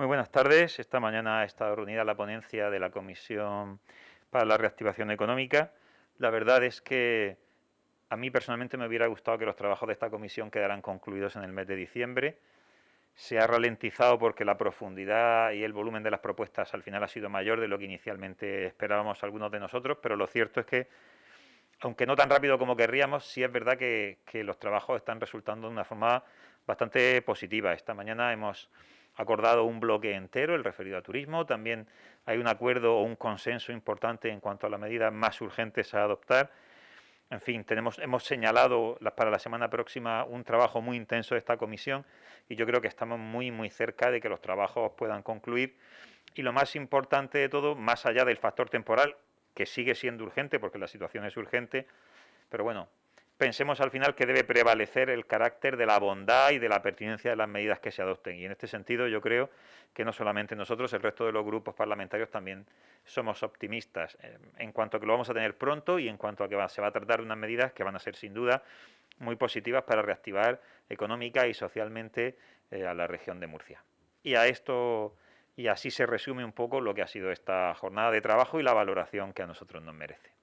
Muy buenas tardes. Esta mañana ha estado reunida la ponencia de la Comisión para la Reactivación Económica. La verdad es que a mí personalmente me hubiera gustado que los trabajos de esta comisión quedaran concluidos en el mes de diciembre. Se ha ralentizado porque la profundidad y el volumen de las propuestas al final ha sido mayor de lo que inicialmente esperábamos algunos de nosotros, pero lo cierto es que, aunque no tan rápido como querríamos, sí es verdad que los trabajos están resultando de una forma bastante positiva. Esta mañana hemos acordado un bloque entero, el referido a turismo. También hay un acuerdo o un consenso importante en cuanto a las medidas más urgentes a adoptar. En fin, hemos señalado para la semana próxima un trabajo muy intenso de esta comisión y yo creo que estamos muy cerca de que los trabajos puedan concluir. Y lo más importante de todo, más allá del factor temporal, que sigue siendo urgente porque la situación es urgente, pero bueno, pensemos al final que debe prevalecer el carácter de la bondad y de la pertinencia de las medidas que se adopten. Y en este sentido yo creo que no solamente nosotros, el resto de los grupos parlamentarios también somos optimistas en cuanto a que lo vamos a tener pronto y en cuanto a que se va a tratar de unas medidas que van a ser sin duda muy positivas para reactivar económica y socialmente a la región de Murcia. Y a esto y así se resume un poco lo que ha sido esta jornada de trabajo y la valoración que a nosotros nos merece.